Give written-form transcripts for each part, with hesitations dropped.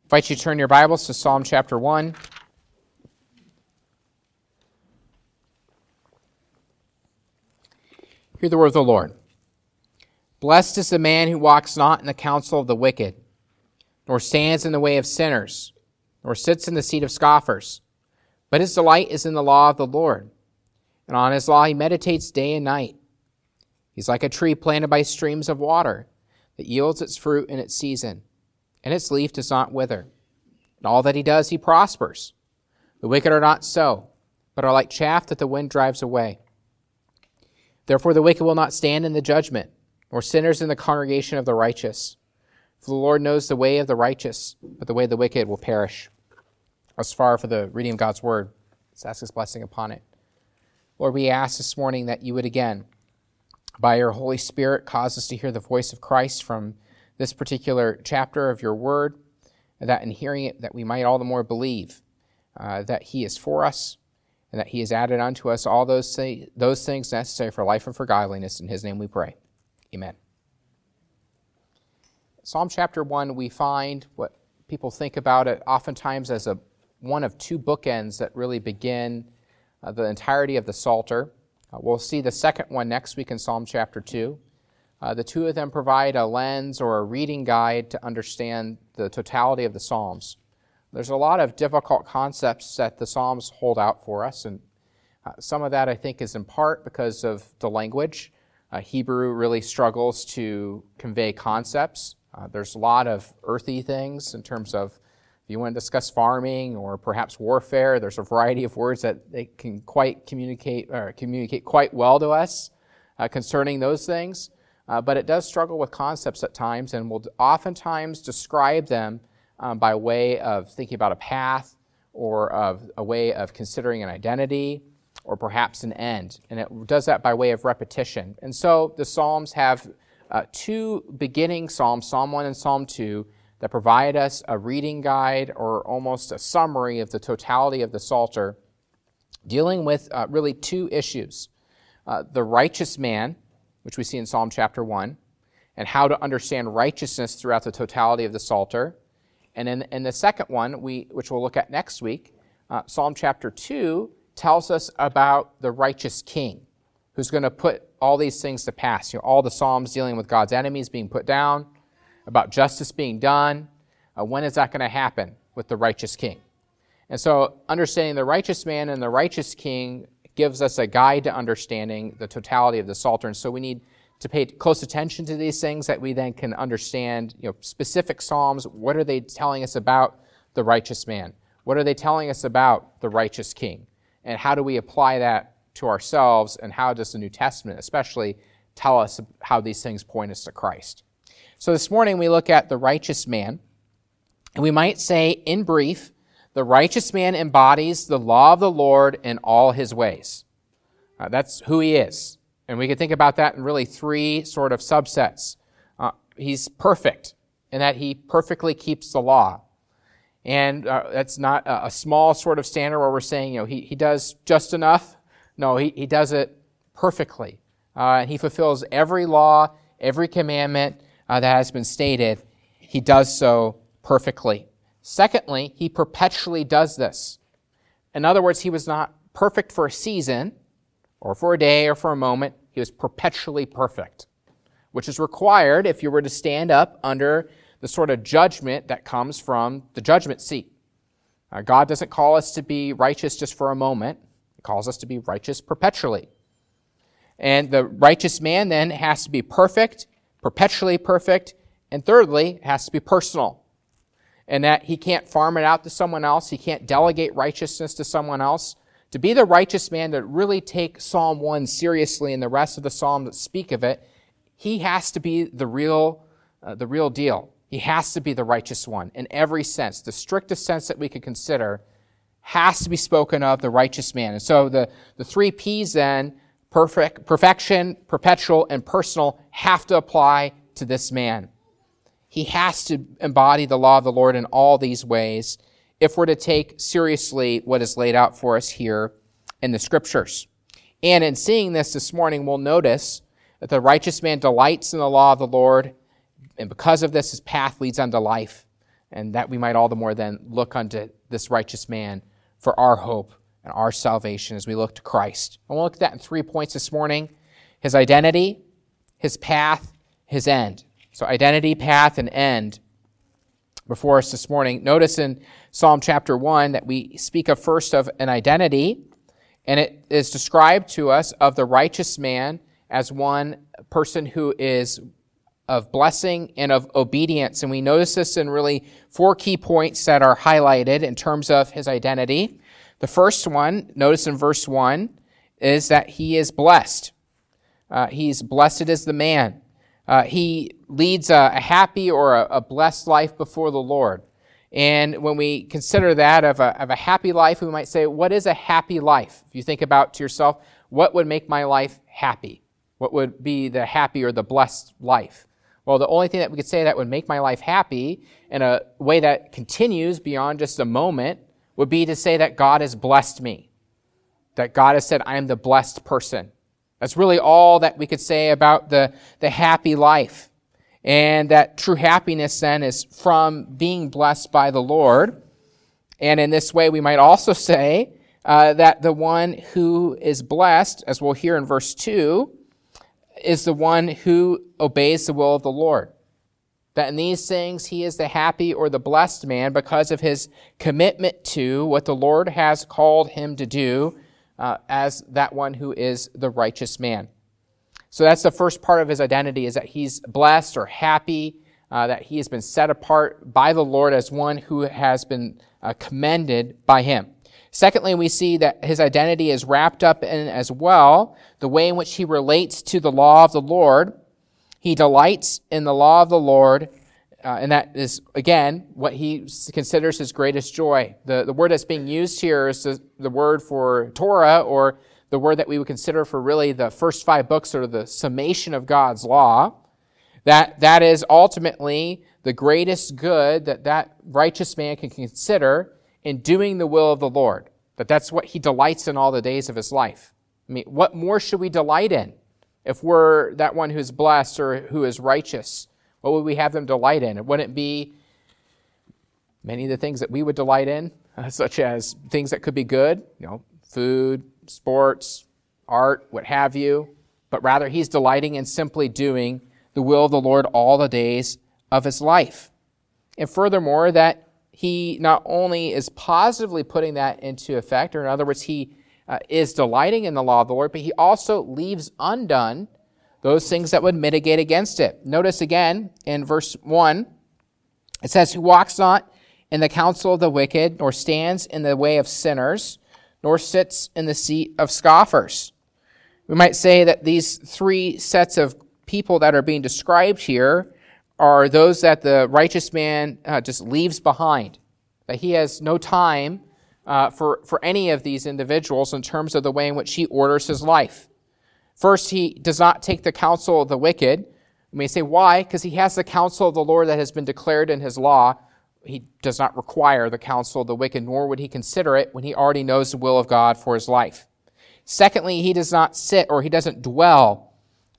invite you to turn your Bibles to Psalm chapter 1. Hear the word of the Lord. Blessed is the man who walks not in the counsel of the wicked, nor stands in the way of sinners, nor sits in the seat of scoffers. But his delight is in the law of the Lord, and on his law he meditates day and night. He's like a tree planted by streams of water, that yields its fruit in its season, and its leaf does not wither. In all that he does, he prospers. The wicked are not so, but are like chaff that the wind drives away. Therefore the wicked will not stand in the judgment, nor sinners in the congregation of the righteous. For the Lord knows the way of the righteous, but the way of the wicked will perish. Thus far for the reading of God's word. Let's ask his blessing upon it. Lord, we ask this morning that you would again, by your Holy Spirit, cause us to hear the voice of Christ from this particular chapter of your word, and that in hearing it, that we might all the more believe that he is for us, and that he has added unto us all those things necessary for life and for godliness. In his name we pray. Amen. Psalm chapter 1, we find what people think about it oftentimes as one of two bookends that really begin the entirety of the Psalter. We'll see the second one next week in Psalm chapter 2. The two of them provide a lens or a reading guide to understand the totality of the Psalms. There's a lot of difficult concepts that the Psalms hold out for us, and some of that I think is in part because of the language. Hebrew really struggles to convey concepts. There's a lot of earthy things in terms of if you want to discuss farming or perhaps warfare, there's a variety of words that they can communicate quite well to us concerning those things. But it does struggle with concepts at times and will oftentimes describe them by way of thinking about a path or of a way of considering an identity or perhaps an end. And it does that by way of repetition. And so the Psalms have two beginning Psalms, Psalm 1 and Psalm 2, that provide us a reading guide or almost a summary of the totality of the Psalter, dealing with really two issues. The righteous man, which we see in Psalm chapter 1, and how to understand righteousness throughout the totality of the Psalter. And in the second one, which we'll look at next week, Psalm chapter 2 tells us about the righteous king who's going to put all these things to pass. All the Psalms dealing with God's enemies being put down, about justice being done. When is that going to happen with the righteous king? And so understanding the righteous man and the righteous king gives us a guide to understanding the totality of the Psalter. And so we need to pay close attention to these things that we then can understand, specific Psalms. What are they telling us about the righteous man? What are they telling us about the righteous king? And how do we apply that to ourselves? And how does the New Testament especially tell us how these things point us to Christ? So this morning we look at the righteous man. And we might say, in brief, the righteous man embodies the law of the Lord in all his ways. That's who he is. And we can think about that in really three sort of subsets. He's perfect in that he perfectly keeps the law. And that's not a small sort of standard where we're saying, he does just enough. No, he does it perfectly. And he fulfills every law, every commandment that has been stated. He does so perfectly. Secondly, he perpetually does this. In other words, he was not perfect for a season or for a day or for a moment. He was perpetually perfect, which is required if you were to stand up under the sort of judgment that comes from the judgment seat. God doesn't call us to be righteous just for a moment. He calls us to be righteous perpetually. And the righteous man then has to be perfect, perpetually perfect, and thirdly, has to be personal. And that he can't farm it out to someone else. He can't delegate righteousness to someone else. To be the righteous man, to really take Psalm 1 seriously and the rest of the Psalms that speak of it, he has to be the real deal. He has to be the righteous one in every sense. The strictest sense that we could consider has to be spoken of the righteous man. And so the three P's then, perfection, perpetual, and personal, have to apply to this man. He has to embody the law of the Lord in all these ways if we're to take seriously what is laid out for us here in the Scriptures. And in seeing this morning, we'll notice that the righteous man delights in the law of the Lord, and because of this, his path leads unto life. and that we might all the more then look unto this righteous man for our hope and our salvation as we look to Christ. And we'll look at that in 3 points this morning: his identity, his path, his end. So identity, path, and end before us this morning. Notice in Psalm chapter 1 that we speak of first of an identity, and it is described to us of the righteous man as one person who is of blessing and of obedience. And we notice this in really 4 key points that are highlighted in terms of his identity. The first one, notice in verse 1, is that he is blessed. He's blessed as the man. He leads a happy or a blessed life before the Lord. And when we consider that of a happy life, we might say, what is a happy life? If you think about to yourself, what would make my life happy? What would be the happy or the blessed life? Well, the only thing that we could say that would make my life happy in a way that continues beyond just a moment would be to say that God has blessed me, that God has said I am the blessed person. That's really all that we could say about the happy life. And that true happiness then is from being blessed by the Lord. And in this way, we might also say that the one who is blessed, as we'll hear in verse 2, is the one who obeys the will of the Lord. That in these things he is the happy or the blessed man because of his commitment to what the Lord has called him to do as that one who is the righteous man. So that's the first part of his identity, is that he's blessed or happy, that he has been set apart by the Lord as one who has been commended by him. Secondly, we see that his identity is wrapped up in as well the way in which he relates to the law of the Lord. He delights in the law of the Lord, and that is, again, what he considers his greatest joy. The word that's being used here is the word for Torah, or the word that we would consider for really the first 5 books, or the summation of God's law. That is ultimately the greatest good that righteous man can consider in doing the will of the Lord. That's what he delights in all the days of his life. I mean, what more should we delight in if we're that one who's blessed or who is righteous? What would we have them delight in? It wouldn't be many of the things that we would delight in, such as things that could be good, food, sports, art, what have you, but rather he's delighting in simply doing the will of the Lord all the days of his life. And furthermore, that he not only is positively putting that into effect, or in other words, he is delighting in the law of the Lord, but he also leaves undone those things that would mitigate against it. Notice again in verse 1, it says, "Who walks not in the counsel of the wicked, nor stands in the way of sinners, nor sits in the seat of scoffers." We might say that these 3 sets of people that are being described here are those that the righteous man just leaves behind, that he has no time for any of these individuals in terms of the way in which he orders his life. First, he does not take the counsel of the wicked. We may say, why? Because he has the counsel of the Lord that has been declared in his law. He does not require the counsel of the wicked, nor would he consider it when he already knows the will of God for his life. Secondly, he does not sit, or he doesn't dwell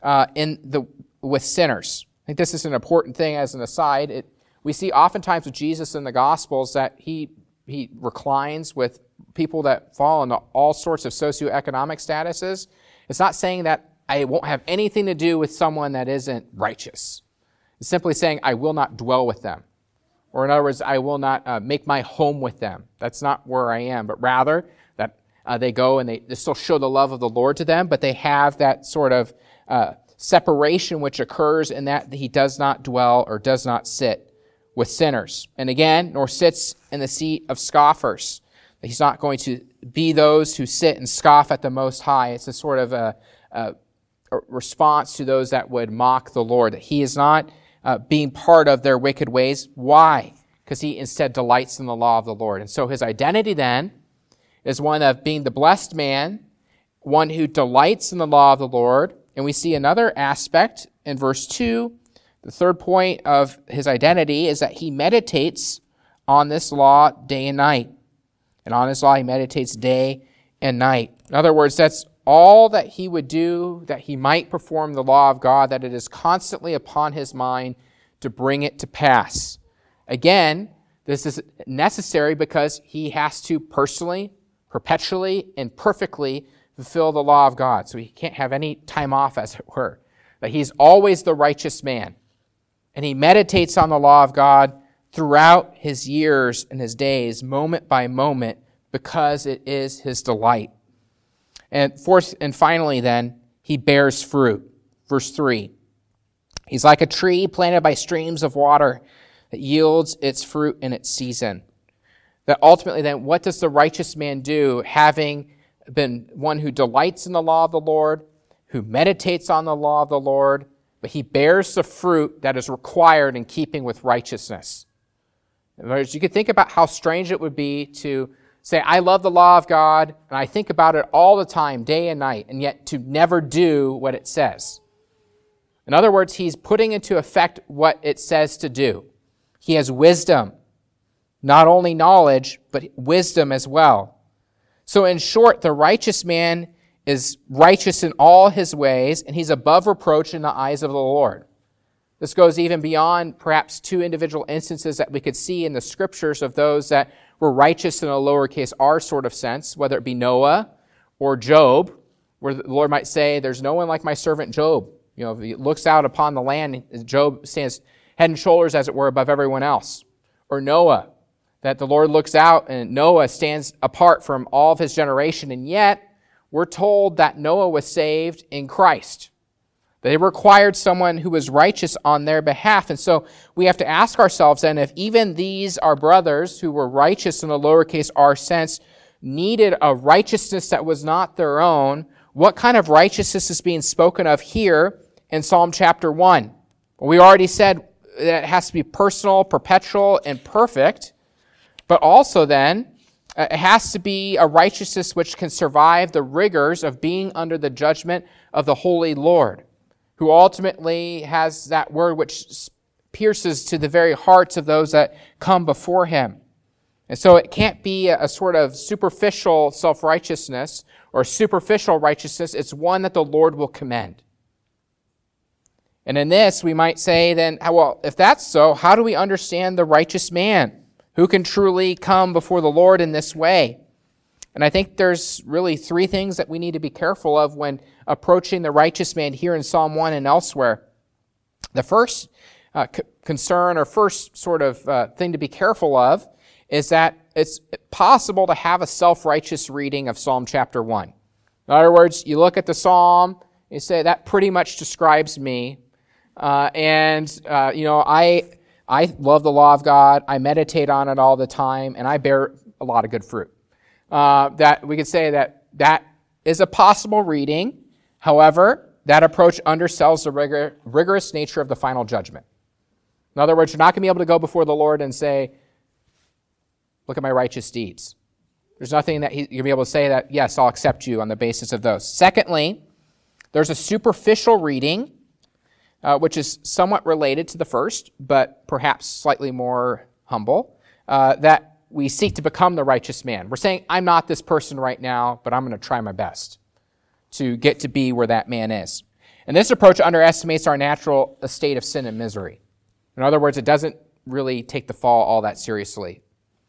with sinners. I think this is an important thing as an aside. We see oftentimes with Jesus in the Gospels that he reclines with people that fall into all sorts of socioeconomic statuses. It's not saying that I won't have anything to do with someone that isn't righteous. It's simply saying I will not dwell with them. Or in other words, I will not make my home with them. That's not where I am, but rather that they go and they still show the love of the Lord to them, but they have that sort of separation which occurs in that he does not dwell or does not sit with sinners. And again, nor sits in the seat of scoffers. He's not going to be those who sit and scoff at the Most High. It's a sort of a response to those that would mock the Lord. That he is not being part of their wicked ways. Why? Because he instead delights in the law of the Lord. And so his identity then is one of being the blessed man, one who delights in the law of the Lord. And we see another aspect in verse 2. The third point of his identity is that he meditates on this law day and night. And on his law he meditates day and night. In other words, that's all that he would do, that he might perform the law of God, that it is constantly upon his mind to bring it to pass. Again, This is necessary because he has to personally, perpetually, and perfectly fulfill the law of God. So he can't have any time off, as it were. But he's always the righteous man. And he meditates on the law of God throughout his years and his days, moment by moment, because it is his delight. And fourth and finally then, he bears fruit. Verse 3. He's like a tree planted by streams of water that yields its fruit in its season. That ultimately then, what does the righteous man do, having been one who delights in the law of the Lord, who meditates on the law of the Lord, but he bears the fruit that is required in keeping with righteousness. In other words, you could think about how strange it would be to say, I love the law of God, and I think about it all the time, day and night, and yet to never do what it says. In other words, he's putting into effect what it says to do. He has wisdom, not only knowledge, but wisdom as well. So in short, the righteous man is righteous in all his ways, and he's above reproach in the eyes of the Lord. This goes even beyond perhaps two individual instances that we could see in the scriptures of those that were righteous in a lowercase r sort of sense, whether it be Noah or Job, where the Lord might say, there's no one like my servant Job. You know, if he looks out upon the land, Job stands head and shoulders, as it were, above everyone else. Or Noah, that the Lord looks out and Noah stands apart from all of his generation, and yet we're told that Noah was saved in Christ. They required someone who was righteous on their behalf. And so we have to ask ourselves then, if even these, our brothers who were righteous in the lowercase r sense, needed a righteousness that was not their own, what kind of righteousness is being spoken of here in Psalm chapter 1? Well, we already said that it has to be personal, perpetual, and perfect. But also then, it has to be a righteousness which can survive the rigors of being under the judgment of the holy Lord, who ultimately has that word which pierces to the very hearts of those that come before him. And so it can't be a sort of superficial self-righteousness or superficial righteousness. It's one that the Lord will commend. And in this, we might say then, well, if that's so, how do we understand the righteous man who can truly come before the Lord in this way? And I think there's really three things that we need to be careful of when approaching the righteous man here in Psalm 1 and elsewhere. The first concern or first sort of thing to be careful of is that it's possible to have a self-righteous reading of Psalm chapter 1. In other words, you look at the psalm, you say, that pretty much describes me. I love the law of God. I meditate on it all the time, and I bear a lot of good fruit. That we could say that is a possible reading. However, that approach undersells the rigorous nature of the final judgment. In other words, you're not going to be able to go before the Lord and say, look at my righteous deeds. There's nothing that you're going to be able to say that, yes, I'll accept you on the basis of those. Secondly, there's a superficial reading, which is somewhat related to the first, but perhaps slightly more humble, that we seek to become the righteous man. We're saying, I'm not this person right now, but I'm going to try my best to get to be where that man is. And this approach underestimates our natural state of sin and misery. In other words, it doesn't really take the fall all that seriously,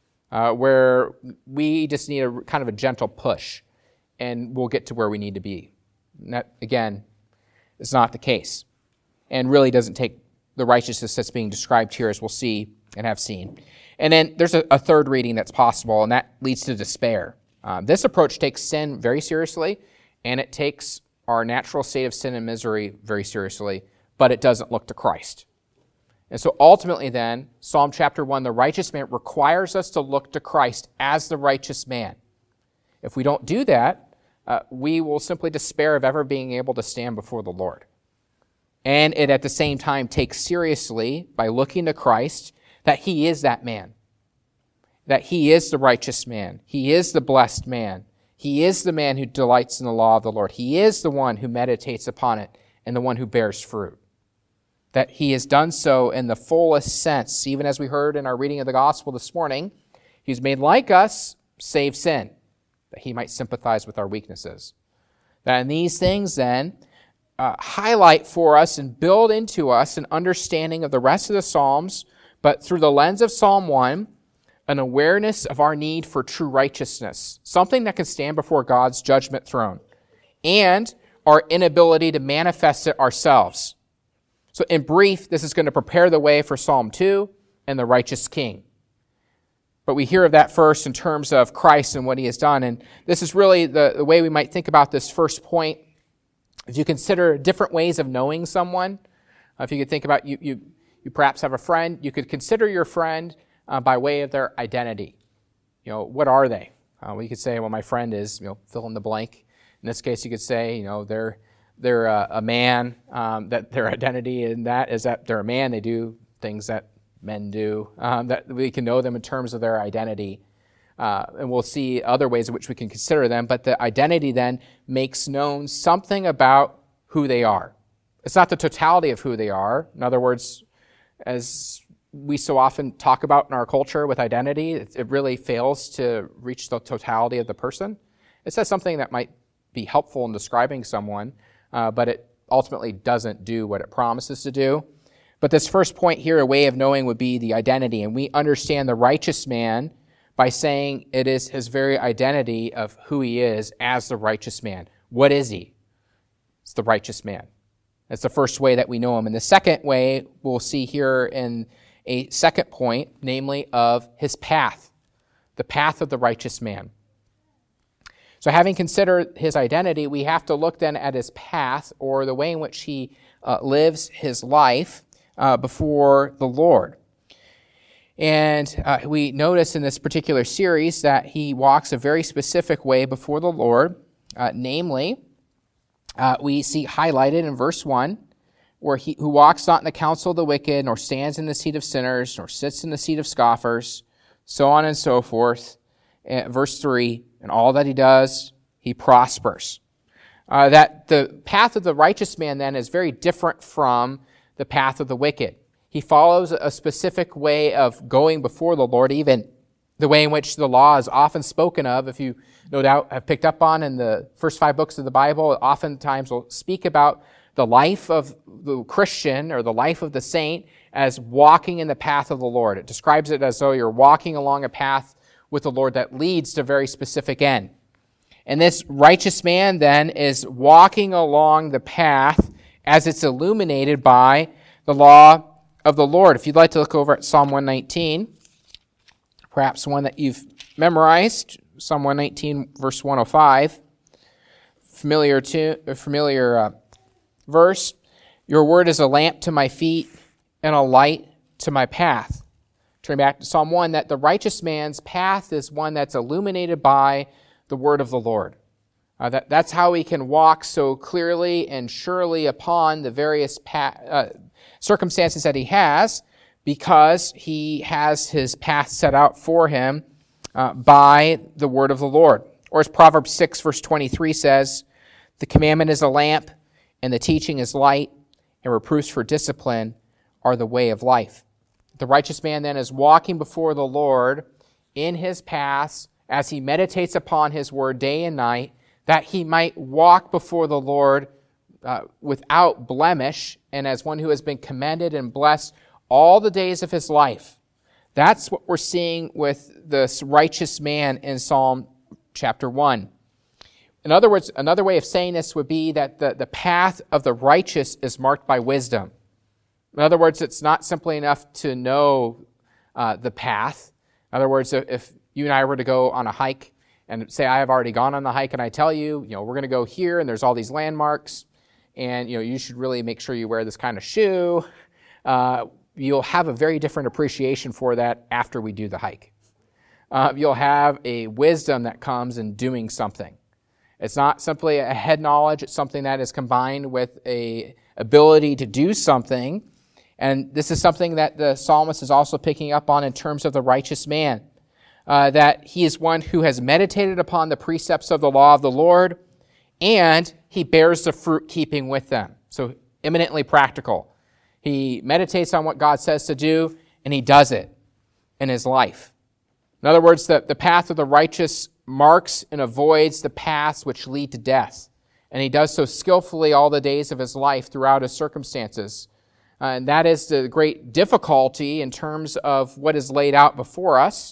where we just need a kind of a gentle push, and we'll get to where we need to be. And that, again, is not the case, and really doesn't take the righteousness that's being described here, as we'll see and have seen. And then there's a third reading that's possible, and that leads to despair. This approach takes sin very seriously, and it takes our natural state of sin and misery very seriously, but it doesn't look to Christ. And so ultimately then, Psalm chapter 1, the righteous man requires us to look to Christ as the righteous man. If we don't do that, we will simply despair of ever being able to stand before the Lord. And it at the same time takes seriously, by looking to Christ, that he is that man, that he is the righteous man, he is the blessed man, he is the man who delights in the law of the Lord, he is the one who meditates upon it and the one who bears fruit. That he has done so in the fullest sense, even as we heard in our reading of the gospel this morning. He's made like us, save sin, that he might sympathize with our weaknesses. That in these things then highlight for us and build into us an understanding of the rest of the Psalms, but through the lens of Psalm 1, an awareness of our need for true righteousness, something that can stand before God's judgment throne, and our inability to manifest it ourselves. So in brief, this is going to prepare the way for Psalm 2 and the righteous king. But we hear of that first in terms of Christ and what he has done. And this is really the way we might think about this first point. If you consider different ways of knowing someone, if you could think about you perhaps have a friend, you could consider your friend by way of their identity. What are they? Well, you could say, well, my friend is, fill in the blank. In this case, you could say, they're a man, that their identity in that is that they're a man. They do things that men do, that we can know them in terms of their identity. And we'll see other ways in which we can consider them. But the identity then makes known something about who they are. It's not the totality of who they are. In other words, as we so often talk about in our culture with identity, it really fails to reach the totality of the person. It says something that might be helpful in describing someone, but it ultimately doesn't do what it promises to do. But this first point here, a way of knowing, would be the identity. And we understand the righteous man by saying it is his very identity of who he is as the righteous man. What is he? It's the righteous man. That's the first way that we know him. And the second way we'll see here in a second point, namely of his path, the path of the righteous man. So having considered his identity, we have to look then at his path, or the way in which he lives his life before the Lord. And we notice in this particular series that he walks a very specific way before the Lord. Namely, we see highlighted in verse 1, where he who walks not in the counsel of the wicked, nor stands in the seat of sinners, nor sits in the seat of scoffers, so on and so forth. Verse 3, and all that he does, he prospers. That the path of the righteous man then is very different from the path of the wicked. He follows a specific way of going before the Lord, even the way in which the law is often spoken of. If you no doubt have picked up on in the first 5 books of the Bible, oftentimes will speak about the life of the Christian or the life of the saint as walking in the path of the Lord. It describes it as though you're walking along a path with the Lord that leads to a very specific end. And this righteous man then is walking along the path as it's illuminated by the law of the Lord. If you'd like to look over at Psalm 119, perhaps one that you've memorized, Psalm 119, verse 105, familiar verse. Your word is a lamp to my feet and a light to my path. Turning back to Psalm 1, that the righteous man's path is one that's illuminated by the word of the Lord. That's how he can walk so clearly and surely upon the various circumstances that he has, because he has his path set out for him by the word of the Lord. Or as Proverbs 6, verse 23 says, the commandment is a lamp, and the teaching is light, and reproofs for discipline are the way of life. The righteous man then is walking before the Lord in his paths as he meditates upon his word day and night, that he might walk before the Lord without blemish, and as one who has been commended and blessed all the days of his life. That's what we're seeing with this righteous man in Psalm chapter 1. In other words, another way of saying this would be that the path of the righteous is marked by wisdom. In other words, it's not simply enough to know the path. In other words, if you and I were to go on a hike and say I have already gone on the hike and I tell you, we're going to go here and there's all these landmarks and, you should really make sure you wear this kind of shoe, you'll have a very different appreciation for that after we do the hike. You'll have a wisdom that comes in doing something. It's not simply a head knowledge. It's something that is combined with a ability to do something. And this is something that the psalmist is also picking up on in terms of the righteous man, that he is one who has meditated upon the precepts of the law of the Lord, and he bears the fruit keeping with them. So eminently practical. He meditates on what God says to do, and he does it in his life. In other words, the path of the righteous marks and avoids the paths which lead to death. And he does so skillfully all the days of his life throughout his circumstances. And that is the great difficulty in terms of what is laid out before us,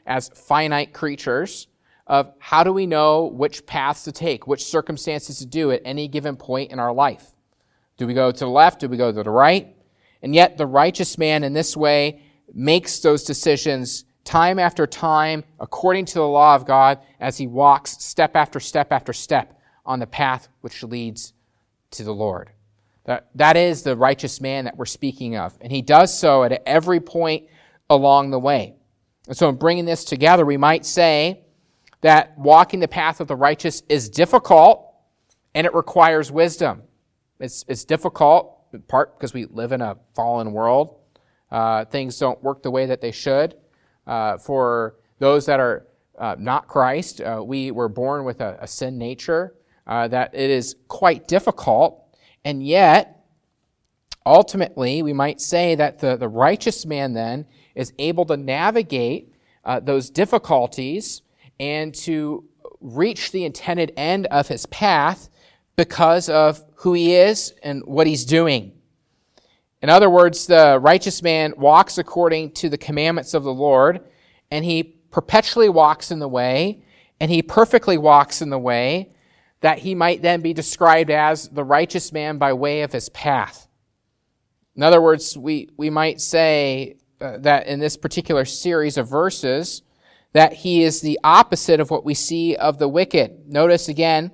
as finite creatures of how do we know which paths to take, which circumstances to do at any given point in our life. Do we go to the left? Do we go to the right? And yet the righteous man in this way makes those decisions time after time according to the law of God as he walks step after step after step on the path which leads to the Lord. That is the righteous man that we're speaking of. And he does so at every point along the way. And so in bringing this together, we might say that walking the path of the righteous is difficult and it requires wisdom. It's difficult, in part because we live in a fallen world. Things don't work the way that they should. For those that are not Christ, we were born with a sin nature, that it is quite difficult. And yet, ultimately, we might say that the righteous man then is able to navigate those difficulties and to reach the intended end of his path because of who he is and what he's doing. In other words, the righteous man walks according to the commandments of the Lord, and he perpetually walks in the way, and he perfectly walks in the way that he might then be described as the righteous man by way of his path. In other words, we might say that in this particular series of verses, that he is the opposite of what we see of the wicked. Notice again,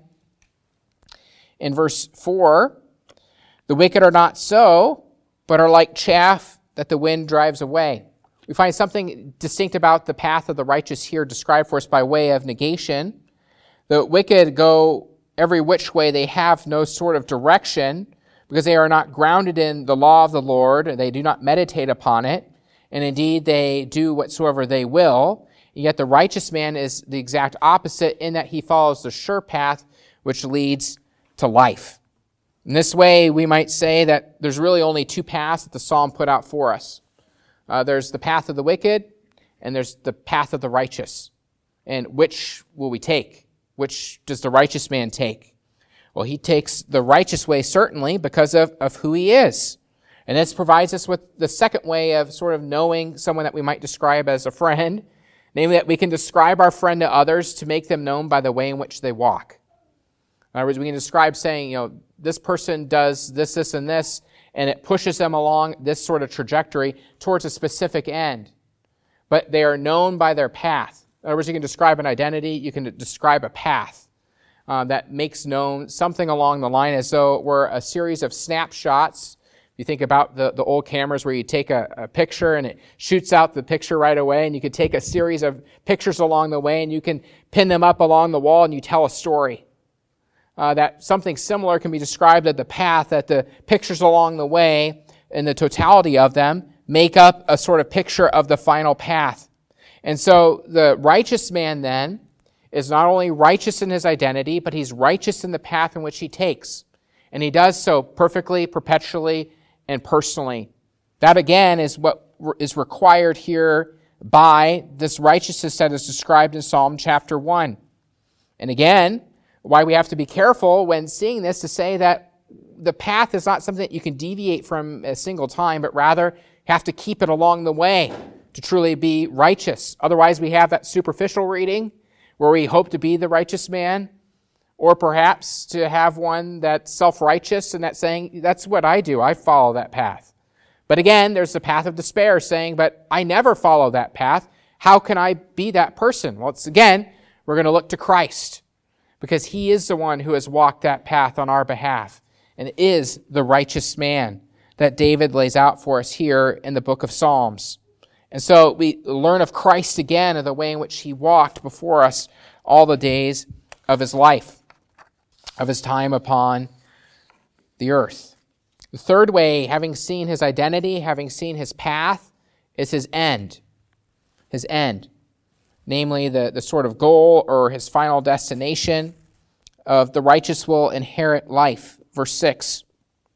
in verse 4, the wicked are not so, but are like chaff that the wind drives away. We find something distinct about the path of the righteous here described for us by way of negation. The wicked go every which way. They have no sort of direction because they are not grounded in the law of the Lord. They do not meditate upon it. And indeed, they do whatsoever they will. Yet the righteous man is the exact opposite in that he follows the sure path which leads to life. In this way, we might say that there's really only two paths that the psalm put out for us. There's the path of the wicked, and there's the path of the righteous. And which will we take? Which does the righteous man take? Well, he takes the righteous way, certainly, because of who he is. And this provides us with the second way of sort of knowing someone that we might describe as a friend, namely that we can describe our friend to others to make them known by the way in which they walk. In other words, we can describe saying, this person does this, this, and this, and it pushes them along this sort of trajectory towards a specific end. But they are known by their path. In other words, you can describe an identity, you can describe a path that makes known something along the line as though it were a series of snapshots. You think about the old cameras where you take a picture and it shoots out the picture right away, and you could take a series of pictures along the way and you can pin them up along the wall and you tell a story. That something similar can be described as the path, that the pictures along the way and the totality of them make up a sort of picture of the final path. And so the righteous man then is not only righteous in his identity, but he's righteous in the path in which he takes. And he does so perfectly, perpetually, and personally. That again is what is required here by this righteousness that is described in Psalm chapter 1. And again, why we have to be careful when seeing this to say that the path is not something that you can deviate from a single time, but rather have to keep it along the way to truly be righteous. Otherwise, we have that superficial reading where we hope to be the righteous man, or perhaps to have one that's self-righteous and that's saying, that's what I do, I follow that path. But again, there's the path of despair saying, but I never follow that path. How can I be that person? Well, it's again, we're going to look to Christ, because he is the one who has walked that path on our behalf and is the righteous man that David lays out for us here in the book of Psalms. And so we learn of Christ again of the way in which he walked before us all the days of his life, of his time upon the earth. The third way, having seen his identity, having seen his path, is his end. His end. Namely, the sort of goal or his final destination of the righteous will inherit life. Verse 6.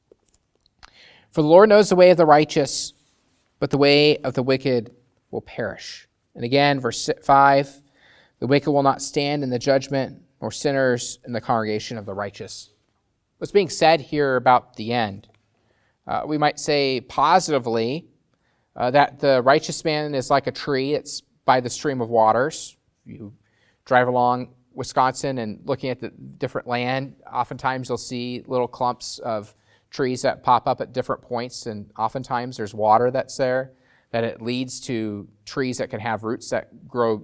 For the Lord knows the way of the righteous, but the way of the wicked will perish. And again, verse 5, the wicked will not stand in the judgment, nor sinners in the congregation of the righteous. What's being said here about the end? We might say positively that the righteous man is like a tree. It's by the stream of waters. You drive along Wisconsin and looking at the different land, oftentimes you'll see little clumps of trees that pop up at different points, and oftentimes there's water that's there, that it leads to trees that can have roots that grow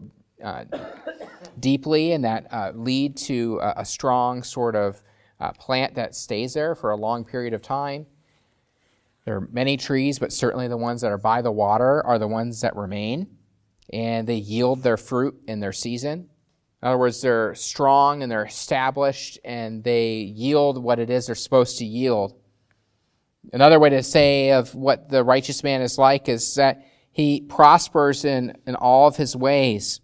deeply and that lead to a strong sort of plant that stays there for a long period of time. There are many trees, but certainly the ones that are by the water are the ones that remain, and they yield their fruit in their season. In other words, they're strong and they're established, and they yield what it is they're supposed to yield. Another way to say of what the righteous man is like is that he prospers in all of his ways.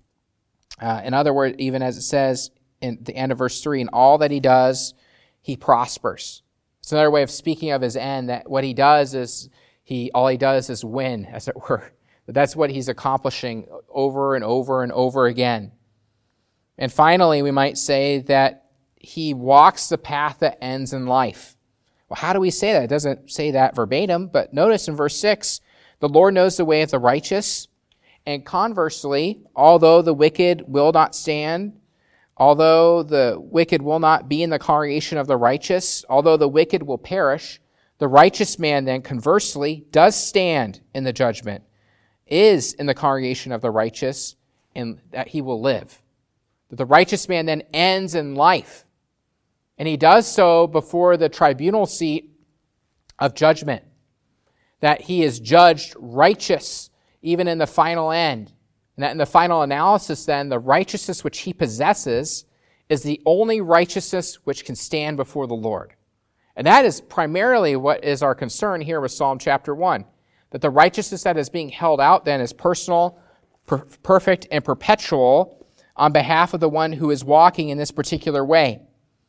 In other words, even as it says in the end of verse 3, in all that he does, he prospers. It's another way of speaking of his end, that what he does is all he does is win, as it were. That's what he's accomplishing over and over and over again. And finally, we might say that he walks the path that ends in life. Well, how do we say that? It doesn't say that verbatim, but notice in verse 6, the Lord knows the way of the righteous, and conversely, although the wicked will not stand, although the wicked will not be in the congregation of the righteous, although the wicked will perish, the righteous man then conversely does stand in the judgment, is in the congregation of the righteous, and that he will live. That the righteous man then ends in life, and he does so before the tribunal seat of judgment, that he is judged righteous even in the final end. And that in the final analysis then, the righteousness which he possesses is the only righteousness which can stand before the Lord. And that is primarily what is our concern here with Psalm chapter 1. That the righteousness that is being held out then is personal, perfect, and perpetual on behalf of the one who is walking in this particular way.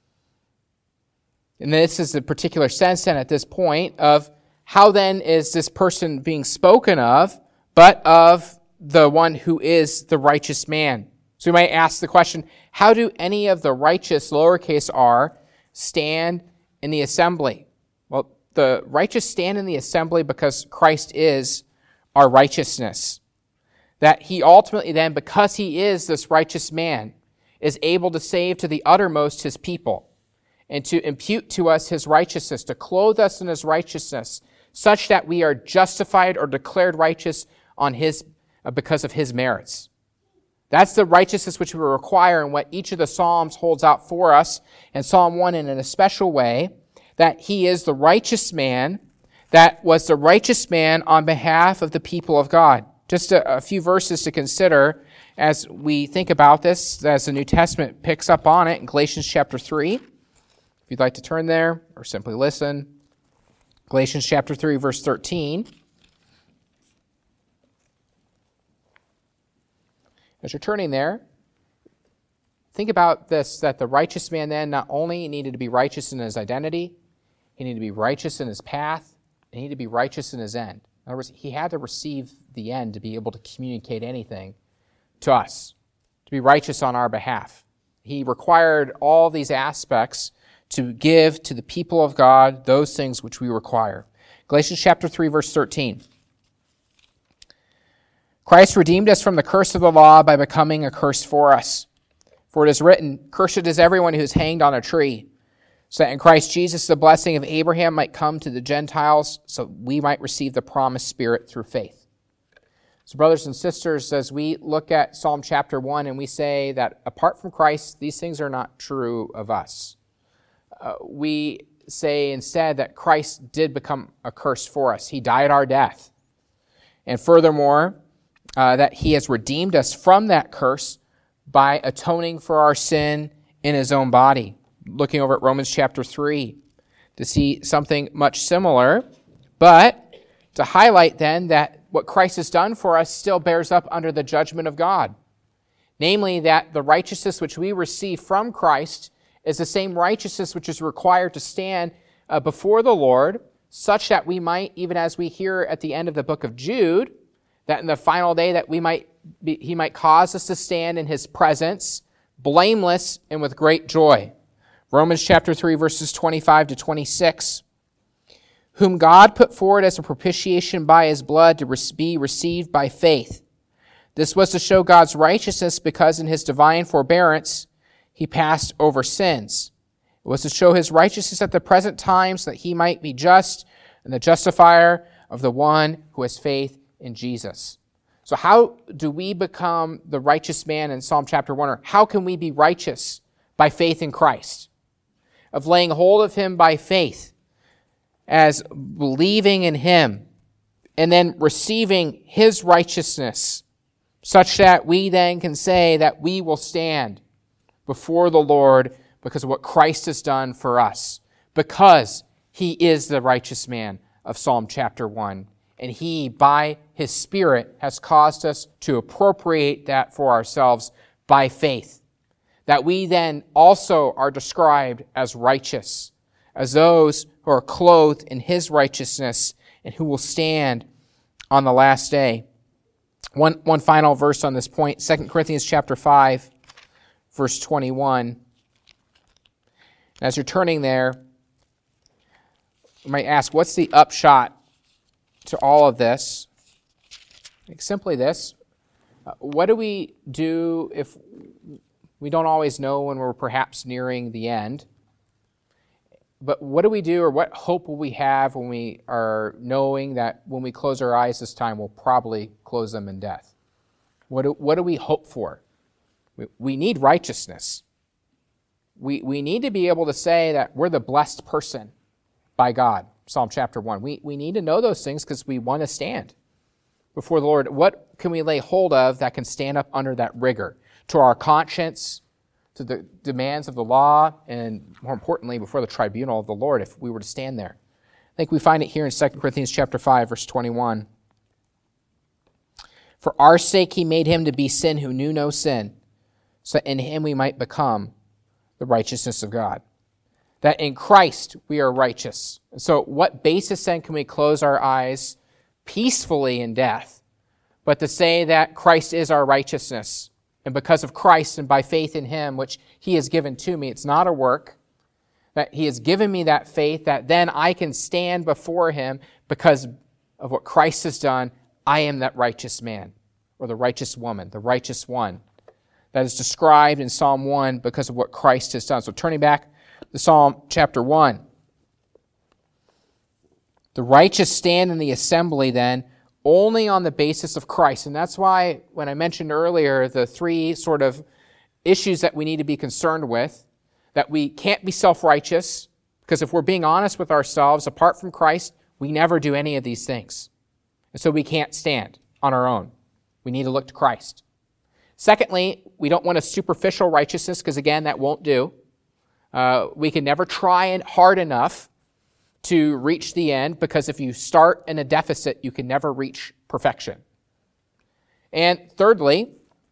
And this is the particular sense then at this point of how then is this person being spoken of, but of the one who is the righteous man. So we might ask the question, how do any of the righteous, lowercase r, stand in the assembly? Well, the righteous stand in the assembly because Christ is our righteousness. That he ultimately then, because he is this righteous man, is able to save to the uttermost his people and to impute to us his righteousness, to clothe us in his righteousness, such that we are justified or declared righteous on because of his merits. That's the righteousness which we require, and what each of the Psalms holds out for us, and Psalm 1 in a special way, that he is the righteous man that was the righteous man on behalf of the people of God. Just a few verses to consider as we think about this, as the New Testament picks up on it in Galatians chapter 3. If you'd like to turn there or simply listen. Galatians chapter 3, verse 13. As you're turning there, think about this, that the righteous man then not only needed to be righteous in his identity, he needed to be righteous in his path, and he needed to be righteous in his end. In other words, he had to receive the end to be able to communicate anything to us, to be righteous on our behalf. He required all these aspects to give to the people of God those things which we require. Galatians chapter 3, verse 13. Christ redeemed us from the curse of the law by becoming a curse for us. For it is written, "Cursed is everyone who is hanged on a tree," so that in Christ Jesus the blessing of Abraham might come to the Gentiles, so we might receive the promised Spirit through faith. So brothers and sisters, as we look at Psalm chapter 1 and we say that apart from Christ, these things are not true of us. We say instead that Christ did become a curse for us. He died our death. And furthermore, that he has redeemed us from that curse by atoning for our sin in his own body. Looking over at Romans chapter 3 to see something much similar, but to highlight then that what Christ has done for us still bears up under the judgment of God. Namely, that the righteousness which we receive from Christ is the same righteousness which is required to stand before the Lord, such that we might, even as we hear at the end of the book of Jude, that in the final day that he might cause us to stand in his presence, blameless and with great joy. Romans chapter 3, verses 25 to 26. Whom God put forward as a propitiation by his blood to be received by faith. This was to show God's righteousness because in his divine forbearance he passed over sins. It was to show his righteousness at the present time so that he might be just and the justifier of the one who has faith in Jesus. So how do we become the righteous man in Psalm chapter 1? Or how can we be righteous? By faith in Christ. Of laying hold of him by faith, as believing in him, and then receiving his righteousness, such that we then can say that we will stand before the Lord because of what Christ has done for us, because he is the righteous man of Psalm chapter 1. And he, by his Spirit, has caused us to appropriate that for ourselves by faith. That we then also are described as righteous, as those who are clothed in his righteousness and who will stand on the last day. One final verse on this point, 2 Corinthians chapter 5, verse 21. As you're turning there, you might ask, what's the upshot to all of this? Simply this. What do we do if we don't always know when we're perhaps nearing the end? But what do we do, or what hope will we have when we are knowing that when we close our eyes this time, we'll probably close them in death? What do we hope for? We need righteousness. We need to be able to say that we're the blessed person by God, Psalm chapter 1. We need to know those things because we want to stand before the Lord. What can we lay hold of that can stand up under that rigor? To our conscience, to the demands of the law, and more importantly, before the tribunal of the Lord, if we were to stand there. I think we find it here in 2 Corinthians chapter 5, verse 21. For our sake he made him to be sin who knew no sin, so that in him we might become the righteousness of God. That in Christ we are righteous. And so what basis then can we close our eyes peacefully in death, but to say that Christ is our righteousness? And because of Christ and by faith in him, which he has given to me, it's not a work, that he has given me that faith, that then I can stand before him because of what Christ has done. I am that righteous man, or the righteous woman, the righteous one, that is described in Psalm 1 because of what Christ has done. So turning back to Psalm chapter 1. The righteous stand in the assembly then only on the basis of Christ. And that's why when I mentioned earlier the three sort of issues that we need to be concerned with, that we can't be self-righteous, because if we're being honest with ourselves, apart from Christ, we never do any of these things. And so we can't stand on our own. We need to look to Christ. Secondly, we don't want a superficial righteousness, because again, that won't do. We can never try hard enough to reach the end, because if you start in a deficit, you can never reach perfection. And thirdly,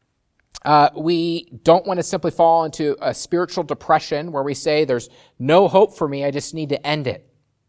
we don't want to simply fall into a spiritual depression where we say there's no hope for me, I just need to end it,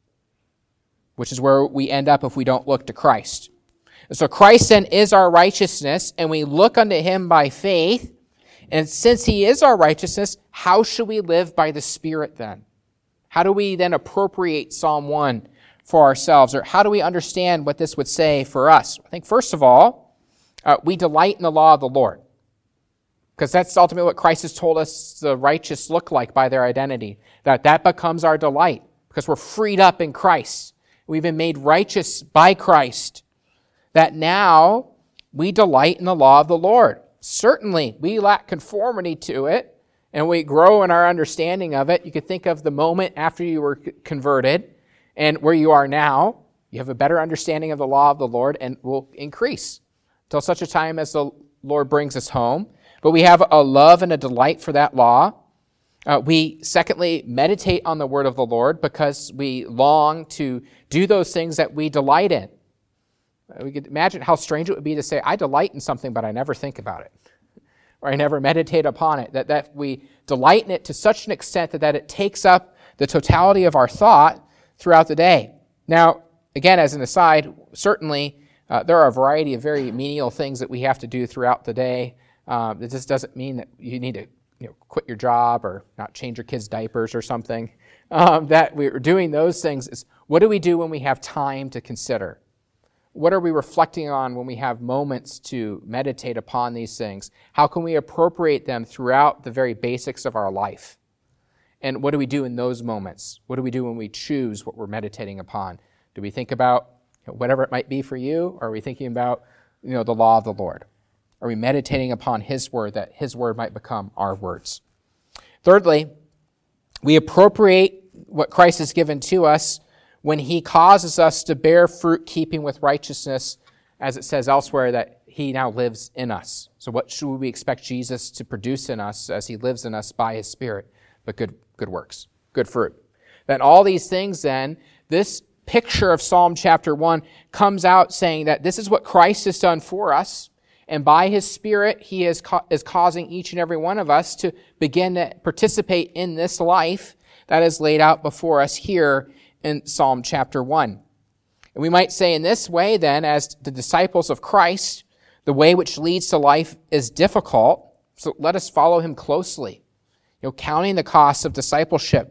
which is where we end up if we don't look to Christ. And so Christ then is our righteousness, and we look unto him by faith. And since he is our righteousness, how should we live by the Spirit then? How do we then appropriate Psalm 1 for ourselves? Or how do we understand what this would say for us? I think first of all, we delight in the law of the Lord, because that's ultimately what Christ has told us the righteous look like by their identity, that becomes our delight because we're freed up in Christ. We've been made righteous by Christ, that now we delight in the law of the Lord. Certainly, we lack conformity to it, and we grow in our understanding of it. You could think of the moment after you were converted and where you are now. You have a better understanding of the law of the Lord and will increase till such a time as the Lord brings us home. But we have a love and a delight for that law. We, secondly, meditate on the word of the Lord because we long to do those things that we delight in. We could imagine how strange it would be to say, I delight in something, but I never think about it, or I never meditate upon it, that we delight in it to such an extent that it takes up the totality of our thought throughout the day. Now, again, as an aside, certainly there are a variety of very menial things that we have to do throughout the day. This doesn't mean that you need to quit your job or not change your kids' diapers or something. That we're doing those things is, what do we do when we have time to consider? What are we reflecting on when we have moments to meditate upon these things? How can we appropriate them throughout the very basics of our life? And what do we do in those moments? What do we do when we choose what we're meditating upon? Do we think about whatever it might be for you? Or are we thinking about the law of the Lord? Are we meditating upon His word, that His word might become our words? Thirdly, we appropriate what Christ has given to us when He causes us to bear fruit keeping with righteousness, as it says elsewhere, that He now lives in us. So what should we expect Jesus to produce in us as He lives in us by His Spirit? But good works, good fruit. Then all these things then, this picture of Psalm chapter 1 comes out saying that this is what Christ has done for us, and by His Spirit He is causing each and every one of us to begin to participate in this life that is laid out before us here in Psalm chapter 1. And we might say in this way then, as the disciples of Christ, the way which leads to life is difficult, so let us follow Him closely, counting the costs of discipleship.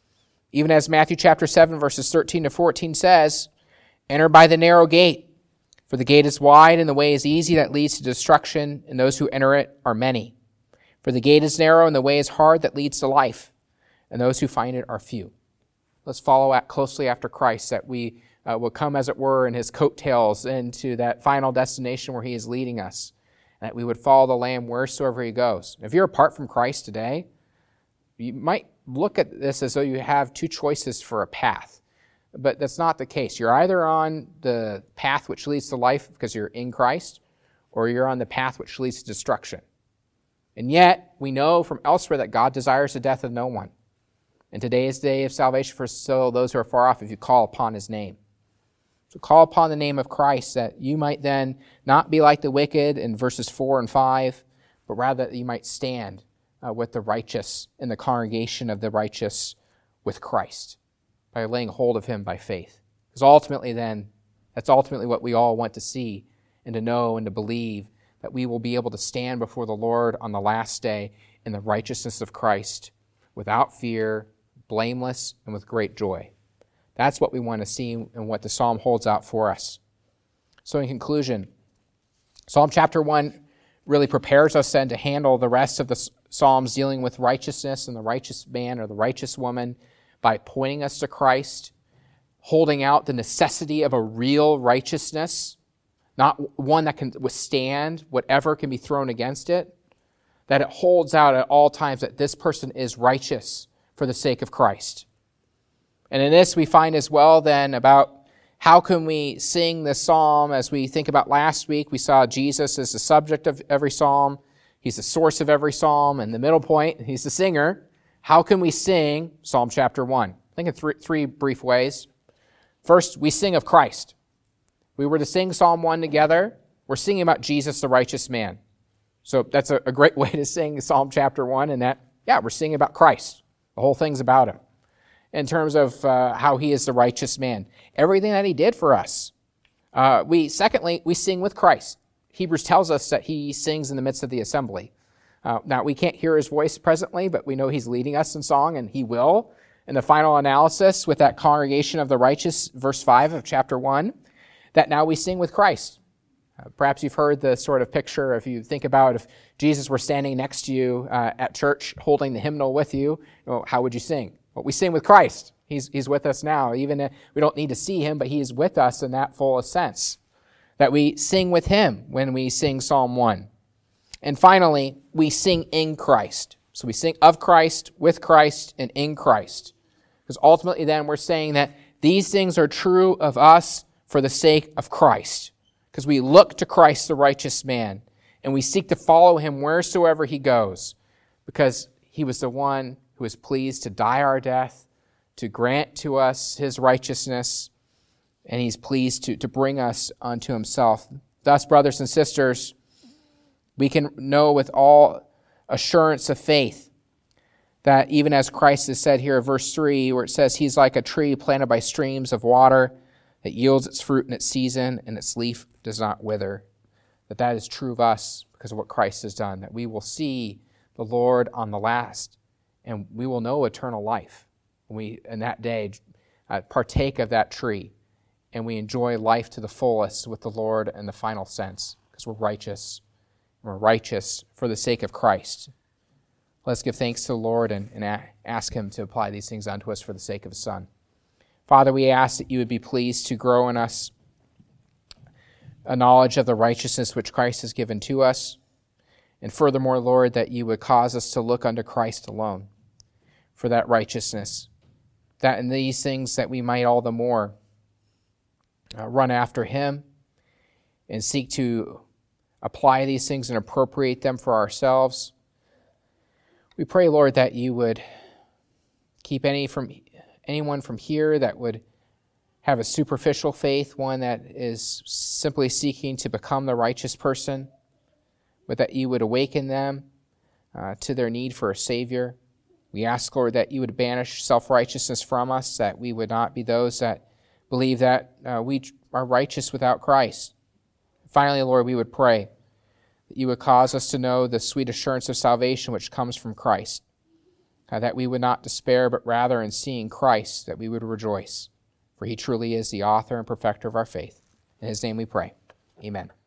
Even as Matthew chapter 7, verses 13 to 14 says, "Enter by the narrow gate, for the gate is wide and the way is easy that leads to destruction, and those who enter it are many. For the gate is narrow and the way is hard that leads to life, and those who find it are few." Let's follow closely after Christ, that we will come, as it were, in His coattails into that final destination where He is leading us, and that we would follow the Lamb wheresoever He goes. If you're apart from Christ today, you might look at this as though you have two choices for a path, but that's not the case. You're either on the path which leads to life because you're in Christ, or you're on the path which leads to destruction. And yet, we know from elsewhere that God desires the death of no one. And today is the day of salvation for those who are far off if you call upon His name. So call upon the name of Christ, that you might then not be like the wicked in verses 4 and 5, but rather that you might stand with the righteous in the congregation of the righteous with Christ by laying hold of Him by faith. Because ultimately then, that's ultimately what we all want to see and to know and to believe, that we will be able to stand before the Lord on the last day in the righteousness of Christ without fear, blameless, and with great joy. That's what we want to see and what the psalm holds out for us. So in conclusion, Psalm chapter 1 really prepares us then to handle the rest of the Psalms dealing with righteousness and the righteous man or the righteous woman by pointing us to Christ, holding out the necessity of a real righteousness, not one that can withstand whatever can be thrown against it, that it holds out at all times that this person is righteous for the sake of Christ. And in this we find as well then about how can we sing this psalm. As we think about last week, we saw Jesus as the subject of every psalm. He's the source of every psalm, and the middle point, He's the singer. How can we sing Psalm chapter 1? Think in three brief ways. First, we sing of Christ. We were to sing Psalm 1 together. We're singing about Jesus, the righteous man. So that's a great way to sing Psalm chapter 1, and that, we're singing about Christ. The whole thing's about Him. In terms of how He is the righteous man. Everything that He did for us. Secondly, we sing with Christ. Hebrews tells us that He sings in the midst of the assembly. Now, we can't hear His voice presently, but we know He's leading us in song, and He will. In the final analysis with that congregation of the righteous, verse 5 of chapter 1, that now we sing with Christ. Perhaps you've heard the sort of picture, if you think about if Jesus were standing next to you at church holding the hymnal with you, how would you sing? Well, we sing with Christ. He's with us now. Even if we don't need to see Him, but He is with us in that full sense. That we sing with Him when we sing Psalm 1. And finally, we sing in Christ. So we sing of Christ, with Christ, and in Christ. Because ultimately then we're saying that these things are true of us for the sake of Christ. Because we look to Christ, the righteous man, and we seek to follow Him wheresoever He goes. Because He was the one who is pleased to die our death, to grant to us His righteousness, and He's pleased to bring us unto Himself. Thus, brothers and sisters, we can know with all assurance of faith that even as Christ has said here in verse 3, where it says He's like a tree planted by streams of water that yields its fruit in its season and its leaf does not wither, that is true of us because of what Christ has done, that we will see the Lord on the last, and we will know eternal life when we, in that day, partake of that tree and we enjoy life to the fullest with the Lord in the final sense, because we're righteous. We're righteous for the sake of Christ. Let's give thanks to the Lord and ask Him to apply these things unto us for the sake of His Son. Father, we ask that you would be pleased to grow in us a knowledge of the righteousness which Christ has given to us. And furthermore, Lord, that you would cause us to look unto Christ alone for that righteousness, that in these things that we might all the more run after Him and seek to apply these things and appropriate them for ourselves. We pray, Lord, that you would keep anyone from here that would have a superficial faith, one that is simply seeking to become the righteous person, but that you would awaken them to their need for a Savior. We ask, Lord, that you would banish self-righteousness from us, that we would not be those that believe that we are righteous without Christ. Finally, Lord, we would pray that you would cause us to know the sweet assurance of salvation which comes from Christ, that we would not despair, but rather in seeing Christ, that we would rejoice. For he truly is the author and perfecter of our faith. In his name we pray. Amen.